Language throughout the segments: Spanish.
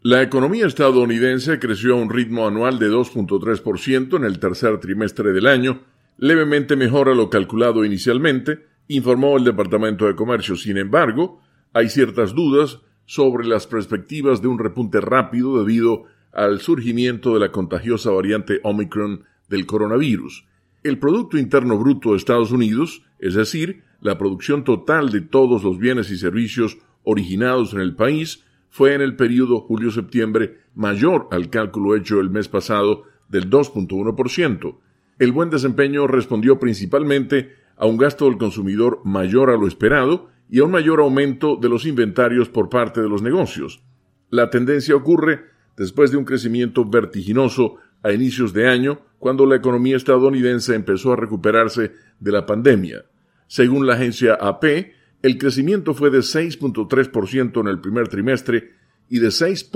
La economía estadounidense creció a un ritmo anual de 2.3% en el tercer trimestre del año, levemente mejor a lo calculado inicialmente, informó el Departamento de Comercio. Sin embargo, hay ciertas dudas sobre las perspectivas de un repunte rápido debido al surgimiento de la contagiosa variante Omicron del coronavirus. El Producto Interno Bruto de Estados Unidos, es decir, la producción total de todos los bienes y servicios originados en el país, fue en el período julio-septiembre mayor al cálculo hecho el mes pasado del 2.1%. El buen desempeño respondió principalmente a un gasto del consumidor mayor a lo esperado y a un mayor aumento de los inventarios por parte de los negocios. La tendencia ocurre después de un crecimiento vertiginoso a inicios de año, cuando la economía estadounidense empezó a recuperarse de la pandemia. Según la agencia AP, el crecimiento fue de 6.3% en el primer trimestre y de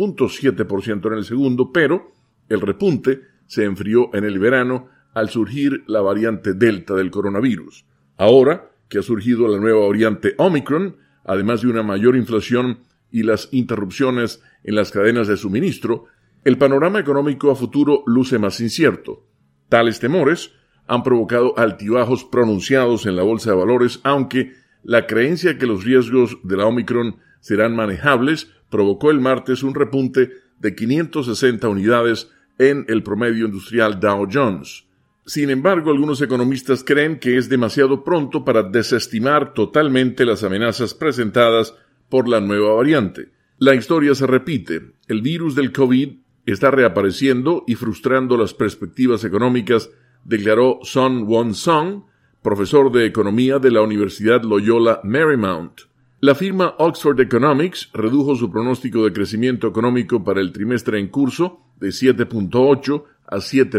6.7% en el segundo, pero el repunte se enfrió en el verano al surgir la variante Delta del coronavirus. Ahora que ha surgido la nueva variante Omicron, además de una mayor inflación y las interrupciones en las cadenas de suministro, el panorama económico a futuro luce más incierto. Tales temores han provocado altibajos pronunciados en la bolsa de valores, aunque la creencia que los riesgos de la Omicron serán manejables provocó el martes un repunte de 560 unidades en el promedio industrial Dow Jones. Sin embargo, algunos economistas creen que es demasiado pronto para desestimar totalmente las amenazas presentadas por la nueva variante. La historia se repite. El virus del COVID está reapareciendo y frustrando las perspectivas económicas, declaró Sun Won-sung, profesor de economía de la Universidad Loyola Marymount. La firma Oxford Economics redujo su pronóstico de crecimiento económico para el trimestre en curso de 7.8 a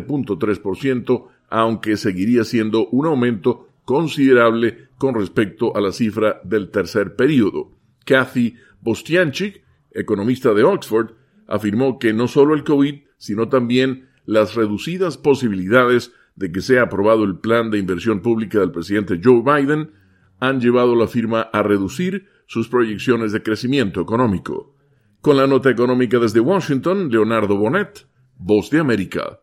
7.3%, aunque seguiría siendo un aumento considerable con respecto a la cifra del tercer período. Kathy Bostianchik, economista de Oxford, afirmó que no solo el COVID, sino también las reducidas posibilidades de que sea aprobado el plan de inversión pública del presidente Joe Biden han llevado a la firma a reducir sus proyecciones de crecimiento económico. Con la nota económica desde Washington, Leonardo Bonet, Voz de América.